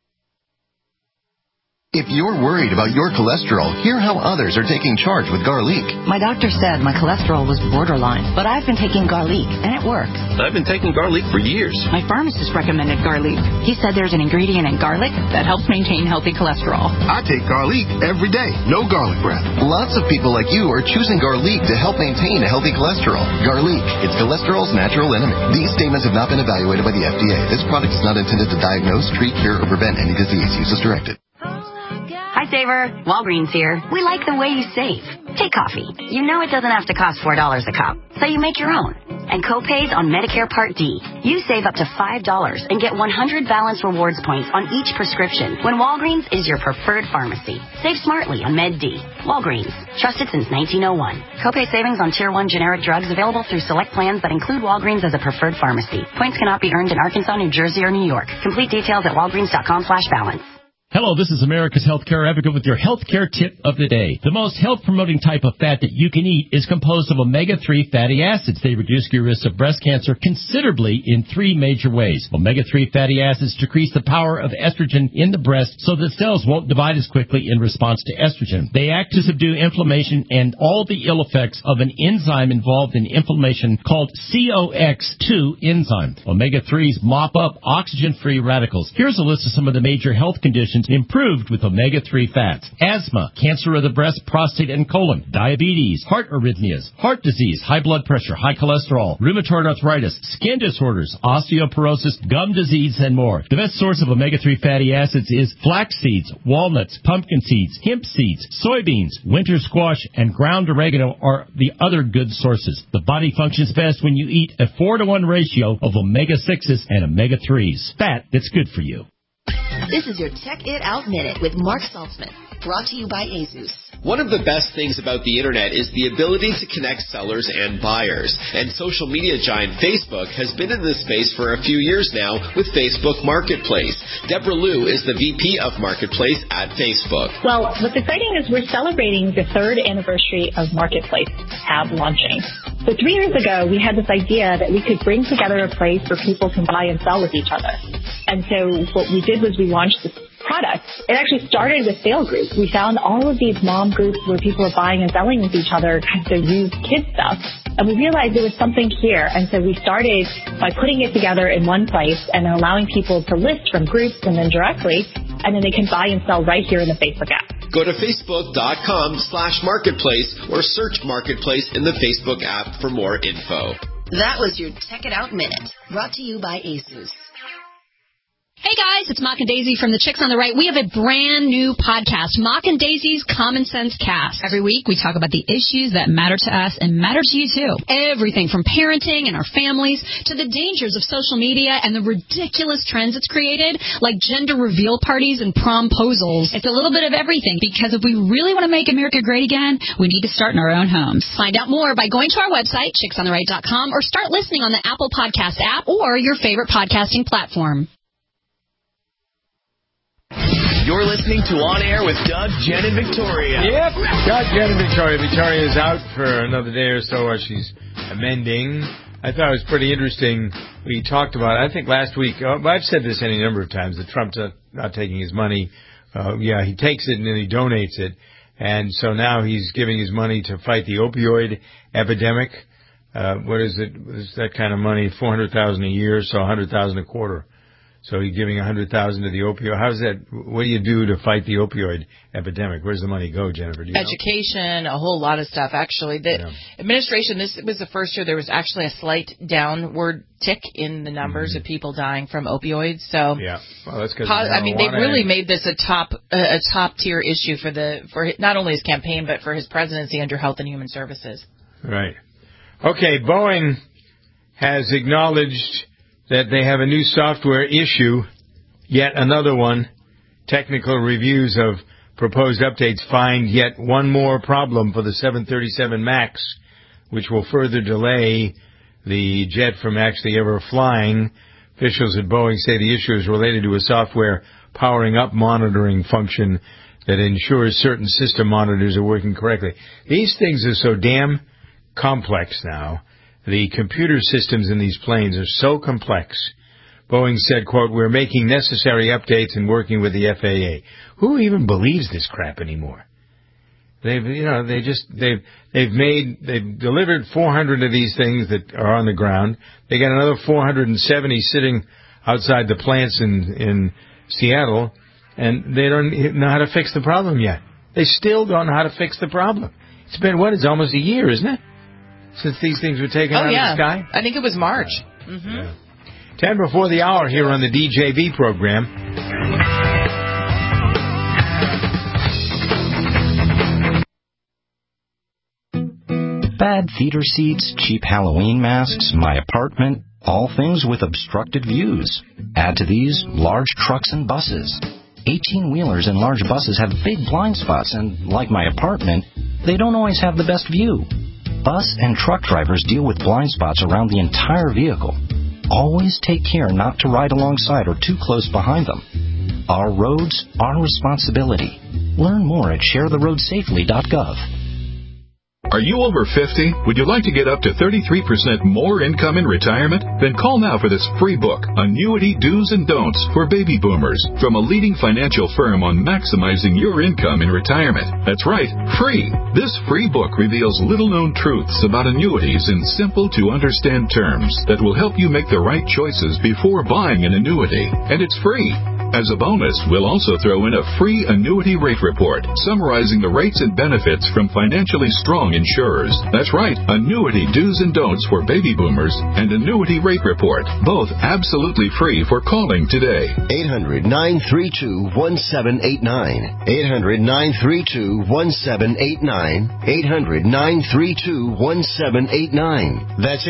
If you're worried about your cholesterol, hear how others are taking charge with garlic. My doctor said my cholesterol was borderline, but I've been taking garlic, and it works. I've been taking garlic for years. My pharmacist recommended garlic. He said there's an ingredient in garlic that helps maintain healthy cholesterol. I take garlic every day. No garlic breath. Lots of people like you are choosing garlic to help maintain a healthy cholesterol. Garlic, it's cholesterol's natural enemy. These statements have not been evaluated by the FDA. This product is not intended to diagnose, treat, cure, or prevent any disease. Use as directed. Hi, Saver. Walgreens here. We like the way you save. Take coffee. You know it doesn't have to cost $4 a cup, so you make your own. And co-pays on Medicare Part D. You save up to $5 and get 100 Balance Rewards points on each prescription when Walgreens is your preferred pharmacy. Save smartly on Med D. Walgreens. Trusted since 1901. Copay savings on Tier 1 generic drugs available through select plans that include Walgreens as a preferred pharmacy. Points cannot be earned in Arkansas, New Jersey, or New York. Complete details at walgreens.com/balance. Hello, this is America's Healthcare Advocate with your healthcare tip of the day. The most health-promoting type of fat that you can eat is composed of omega-3 fatty acids. They reduce your risk of breast cancer considerably in 3 major ways. Omega-3 fatty acids decrease the power of estrogen in the breast so that cells won't divide as quickly in response to estrogen. They act to subdue inflammation and all the ill effects of an enzyme involved in inflammation called COX-2 enzyme. Omega-3s mop up oxygen-free radicals. Here's a list of some of the major health conditions functions improved with omega-3 fats. Asthma, cancer of the breast, prostate, and colon, diabetes, heart arrhythmias, heart disease, high blood pressure, high cholesterol, rheumatoid arthritis, skin disorders, osteoporosis, gum disease, and more. The best source of omega-3 fatty acids is flax seeds, walnuts, pumpkin seeds, hemp seeds, soybeans, winter squash, and ground oregano are the other good sources. The body functions best when you eat a 4-to-1 ratio of omega-6s and omega-3s. Fat that's good for you. This is your Check It Out Minute with Mark Saltzman, brought to you by Asus. One of the best things about the internet is the ability to connect sellers and buyers. And social media giant Facebook has been in this space for a few years now with Facebook Marketplace. Deborah Liu is the VP of Marketplace at Facebook. Well, what's exciting is we're celebrating the 3rd anniversary of Marketplace tab launching. So 3 years ago, we had this idea that we could bring together a place where people can buy and sell with each other. And so what we did was we launched this product. It actually started with sale groups. We found all of these mom groups where people are buying and selling with each other kind of used kid stuff. And we realized there was something here. And so we started by putting it together in one place and then allowing people to list from groups and then directly, and then they can buy and sell right here in the Facebook app. Go to facebook.com/marketplace or search Marketplace in the Facebook app for more info. That was your Check It Out Minute, brought to you by Asus. Hey guys, it's Mock and Daisy from the Chicks on the Right. We have a brand new podcast, Mock and Daisy's Common Sense Cast. Every week we talk about the issues that matter to us and matter to you too. Everything from parenting and our families to the dangers of social media and the ridiculous trends it's created, like gender reveal parties and promposals. It's a little bit of everything, because if we really want to make America great again, we need to start in our own homes. Find out more by going to our website, chicksontheright.com, or start listening on the Apple Podcast app or your favorite podcasting platform. You're listening to On Air with Doug, Jen, and Victoria. Yep, Doug, Jen, and Victoria. Victoria is out for another day or so while she's amending. I thought it was pretty interesting. We talked about it, I think last week. I've said this any number of times, that Trump's not taking his money. He takes it and then he donates it. And so now he's giving his money to fight the opioid epidemic. What is it? Is that kind of money? $400,000 a year, so $100,000 a quarter. So he's giving $100,000 to the opioid. How's that? What do you do to fight the opioid epidemic? Where's the money go, Jennifer? Do you Education, know? A whole lot of stuff, actually. The administration, this was the first year there was actually a slight downward tick in the numbers of people dying from opioids. So yeah, well, that's because they really made this a top tier issue for not only his campaign but for his presidency under Health and Human Services. Right. Okay, Boeing has acknowledged that they have a new software issue, yet another one. Technical reviews of proposed updates find yet one more problem for the 737 MAX, which will further delay the jet from actually ever flying. Officials at Boeing say the issue is related to a software powering up monitoring function that ensures certain system monitors are working correctly. These things are so damn complex now. The computer systems in these planes are so complex. Boeing said, quote, "We're making necessary updates and working with the FAA." Who even believes this crap anymore? They've delivered 400 of these things that are on the ground. They got another 470 sitting outside the plants in Seattle, and they don't know how to fix the problem yet. They still don't know how to fix the problem. It's been, it's almost a year, isn't it? Since these things were taken out of the sky? I think it was March. Yeah. 10 before the hour here on the DJB program. Bad theater seats, cheap Halloween masks, my apartment, all things with obstructed views. Add to these large trucks and buses. 18-wheelers and large buses have big blind spots, and like my apartment, they don't always have the best view. Bus and truck drivers deal with blind spots around the entire vehicle. Always take care not to ride alongside or too close behind them. Our roads, our responsibility. Learn more at sharetheroadsafely.gov. Are you over 50? Would you like to get up to 33% more income in retirement? Then call now for this free book, Annuity Do's and Don'ts for Baby Boomers, from a leading financial firm on maximizing your income in retirement. That's right, free. This free book reveals little-known truths about annuities in simple-to-understand terms that will help you make the right choices before buying an annuity. And it's free. As a bonus, we'll also throw in a free annuity rate report summarizing the rates and benefits from financially strong insurers. That's right, annuity do's and don'ts for baby boomers and annuity rate report, both absolutely free for calling today. 800-932-1789. 800-932-1789. 800-932-1789. That's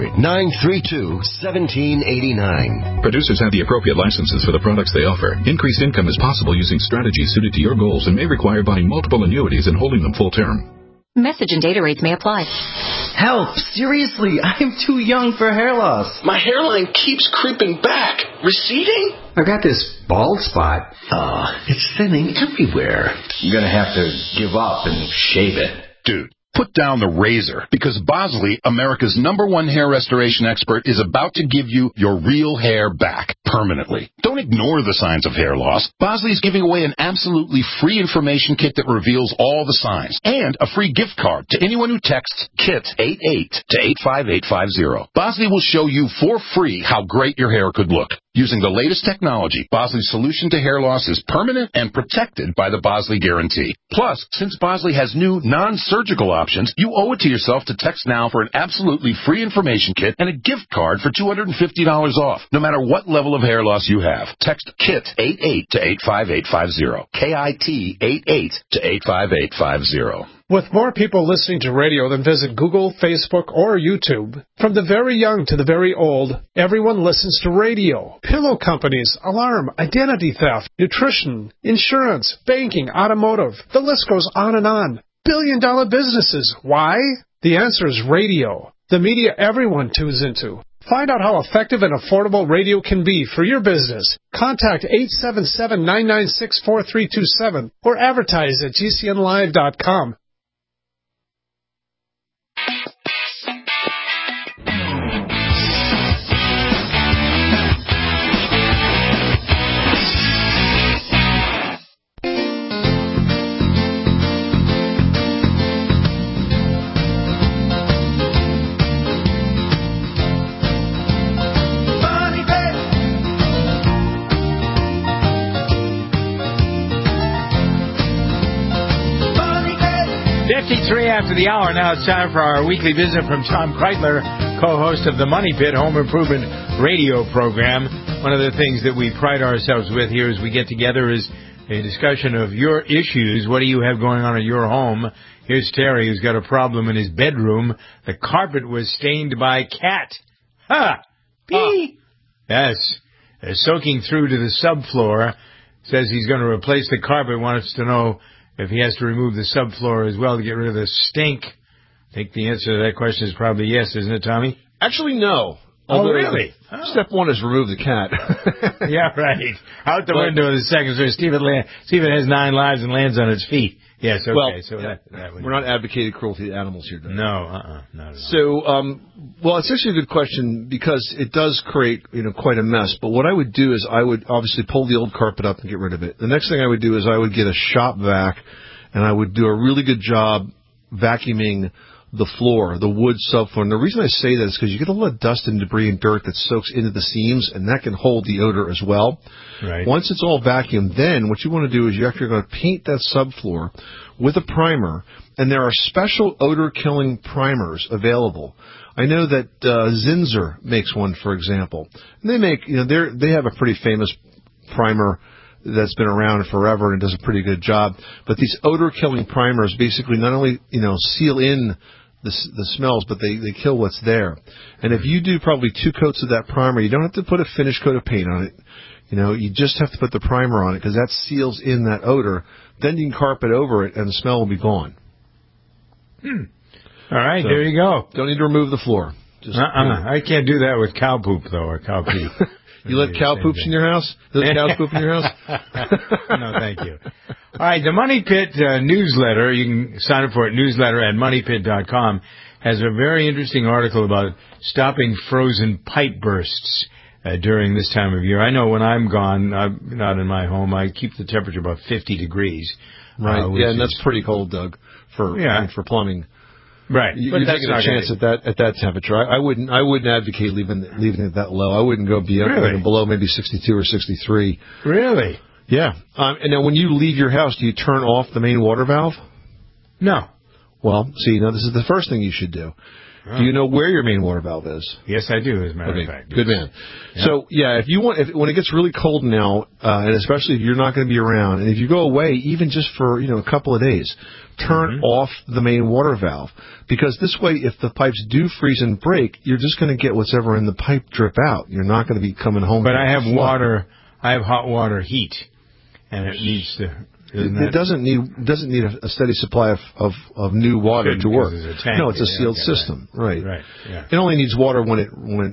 800-932-1789. Producers have the appropriate licenses for the products they offer. Increased income is possible using strategies suited to your goals and may require buying multiple annuities and holding them full term. Message and data rates may apply. Help! Seriously, I'm too young for hair loss. My hairline keeps creeping back. Receding? I've got this bald spot. It's thinning everywhere. I'm gonna have to give up and shave it. Dude, put down the razor, because Bosley, America's #1 hair restoration expert, is about to give you your real hair back permanently. Don't ignore the signs of hair loss. Bosley is giving away an absolutely free information kit that reveals all the signs, and a free gift card to anyone who texts KIT88 to 85850. Bosley will show you for free how great your hair could look. Using the latest technology, Bosley's solution to hair loss is permanent and protected by the Bosley Guarantee. Plus, since Bosley has new non-surgical options, you owe it to yourself to text now for an absolutely free information kit and a gift card for $250 off, no matter what level of hair loss you have. Text KIT88 to 85850. KIT88 to 85850. With more people listening to radio than visit Google, Facebook, or YouTube, from the very young to the very old, everyone listens to radio. Pillow companies, alarm, identity theft, nutrition, insurance, banking, automotive. The list goes on and on. Billion-dollar businesses. Why? The answer is radio. The media everyone tunes into. Find out how effective and affordable radio can be for your business. Contact 877-996-4327 or advertise at GCNlive.com. Three after the hour. Now it's time for our weekly visit from Tom Kreitler, co-host of the Money Pit Home Improvement Radio program. One of the things that we pride ourselves with here as we get together is a discussion of your issues. What do you have going on at your home? Here's Terry, who's got a problem in his bedroom. The carpet was stained by cat. Ha! Pee! Yes. Soaking through to the subfloor. Says he's going to replace the carpet. Wants to know if he has to remove the subfloor as well to get rid of the stink. I think the answer to that question is probably yes, isn't it, Tommy? Actually, no. Oh, really? Step one is remove the cat. Yeah, right. Out the window in the second. So see if it has 9 lives and lands on its feet. Yes, okay. Well, so that we're not advocating cruelty to animals here, Doug. No, not at all. So, well, it's actually a good question because it does create, quite a mess. But what I would do is I would obviously pull the old carpet up and get rid of it. The next thing I would do is I would get a shop vac, and I would do a really good job vacuuming the floor, the wood subfloor. And the reason I say that is because you get a lot of dust and debris and dirt that soaks into the seams, and that can hold the odor as well. Right. Once it's all vacuumed, then what you want to do is you're actually going to paint that subfloor with a primer, and there are special odor-killing primers available. I know that Zinsser makes one, for example. And they make, they have a pretty famous primer that's been around forever and does a pretty good job. But these odor-killing primers basically not only, seal in the smells, but they kill what's there. And if you do probably 2 coats of that primer, you don't have to put a finished coat of paint on it. You just have to put the primer on it because that seals in that odor. Then you can carpet over it and the smell will be gone. All right, so, there you go. Don't need to remove the floor. I can't do that with cow poop, though, or cow pee. You let cow poops in your house? Does cows poop in your house? No, thank you. All right, the Money Pit newsletter, you can sign up for it, newsletter at moneypit.com, has a very interesting article about stopping frozen pipe bursts during this time of year. I know when I'm gone, I'm not in my home, I keep the temperature about 50 degrees. Right, and that's pretty cold, Doug, for plumbing. Right. You're taking a chance at that temperature. I wouldn't advocate leaving it that low. I wouldn't go below maybe 62 or 63. Really? Yeah. And now when you leave your house, do you turn off the main water valve? No. Well, see, now this is the first thing you should do. Oh. Do you know where your main water valve is? Yes, I do, as a matter of fact. Good man. Yeah. So, yeah, when it gets really cold now, and especially if you're not going to be around, and if you go away, even just for, a couple of days, turn off the main water valve. Because this way, if the pipes do freeze and break, you're just going to get what's ever in the pipe drip out. You're not going to be coming home. But I have hot water heat, and it needs to... It doesn't need a steady supply of new water to work. No, it's a sealed system. Right. Yeah. It only needs water when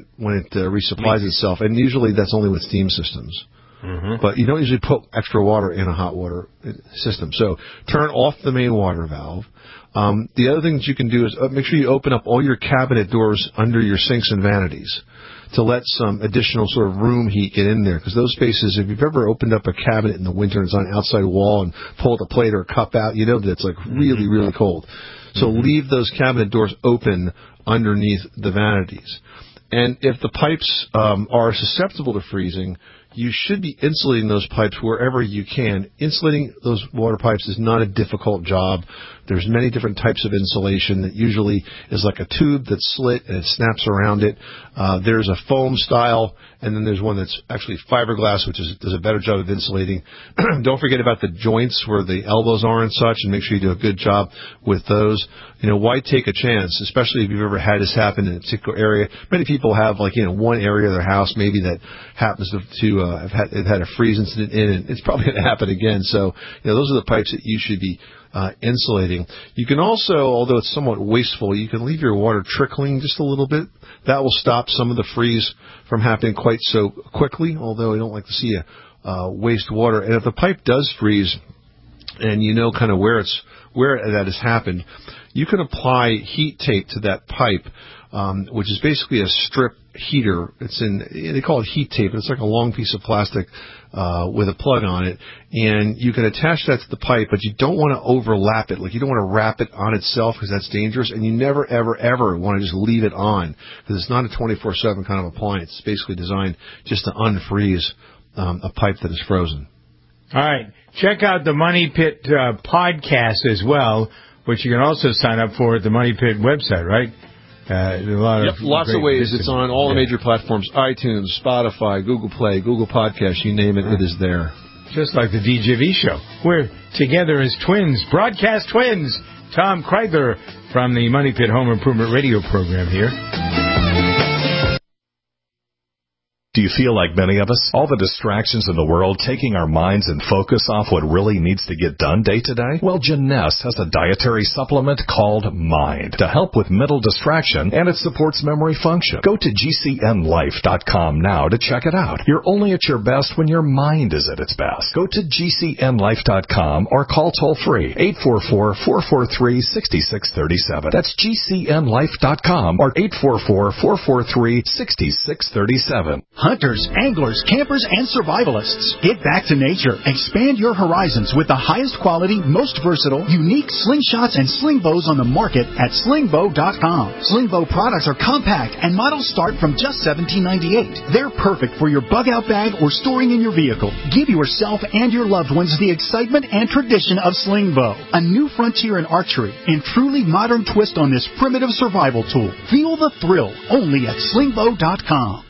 it resupplies itself, and usually that's only with steam systems. Mm-hmm. But you don't usually put extra water in a hot water system. So turn off the main water valve. The other thing that you can do is make sure you open up all your cabinet doors under your sinks and vanities to let some additional sort of room heat get in there. Because those spaces, if you've ever opened up a cabinet in the winter and it's on an outside wall and pulled a plate or a cup out, you know that it's like really, really cold. So leave those cabinet doors open underneath the vanities. And if the pipes are susceptible to freezing, you should be insulating those pipes wherever you can. Insulating those water pipes is not a difficult job. There's many different types of insulation that usually is like a tube that's slit and it snaps around it. There's a foam style, and then there's one that's actually fiberglass, which does a better job of insulating. Don't forget about the joints where the elbows are and such, and make sure you do a good job with those. Why take a chance, especially if you've ever had this happen in a particular area? Many people have, one area of their house maybe that happens to have had a freeze incident in it. It's probably going to happen again. So, those are the pipes that you should be insulating. You can also, although it's somewhat wasteful, you can leave your water trickling just a little bit. That will stop some of the freeze from happening quite so quickly, although I don't like to see waste water. And if the pipe does freeze and you know kind of where that has happened, you can apply heat tape to that pipe, which is basically a strip heater. They call it heat tape. It's like a long piece of plastic with a plug on it, and you can attach that to the pipe, but you don't want to overlap it. You don't want to wrap it on itself because that's dangerous, and you never, ever, ever want to just leave it on because it's not a 24/7 kind of appliance. It's basically designed just to unfreeze a pipe that is frozen. All right. Check out the Money Pit podcast as well, which you can also sign up for at the Money Pit website, right? Lots of ways. It's on all the major platforms: iTunes, Spotify, Google Play, Google Podcasts, you name it, it is there. Just like the DJV show. We're together as twins, broadcast twins. Tom Kreidler from the Money Pit Home Improvement Radio program here. Do you feel like many of us? All the distractions in the world taking our minds and focus off what really needs to get done day to day? Well, Jeunesse has a dietary supplement called Mind to help with mental distraction, and it supports memory function. Go to GCNlife.com now to check it out. You're only at your best when your mind is at its best. Go to GCNlife.com or call toll-free 844-443-6637. That's GCNlife.com or 844-443-6637. Hunters, anglers, campers, and survivalists. Get back to nature. Expand your horizons with the highest quality, most versatile, unique slingshots and sling bows on the market at slingbow.com. Slingbow products are compact and models start from just $17.98. They're perfect for your bug-out bag or storing in your vehicle. Give yourself and your loved ones the excitement and tradition of Slingbow, a new frontier in archery and truly modern twist on this primitive survival tool. Feel the thrill only at slingbow.com.